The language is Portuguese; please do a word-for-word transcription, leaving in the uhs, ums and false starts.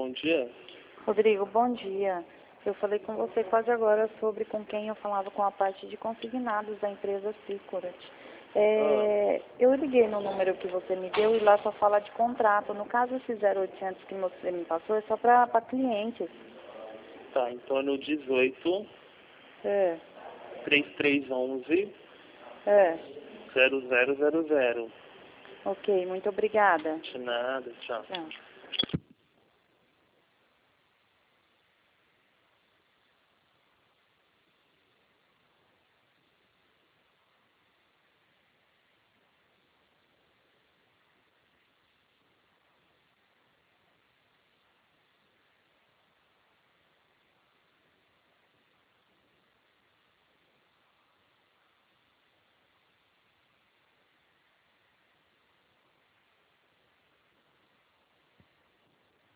bom dia. Rodrigo, bom dia. Eu falei com você quase agora sobre com quem eu falava com a parte de consignados da empresa Securat. É, ah. Eu liguei no número que você me deu e lá só fala de contrato. No caso, esse zero oitocentos que você me passou é só para clientes. Tá, então é no dezoito, É. trinta e três onze, É. zero zero zero zero. Ok, muito obrigada. De nada, tchau. Tchau.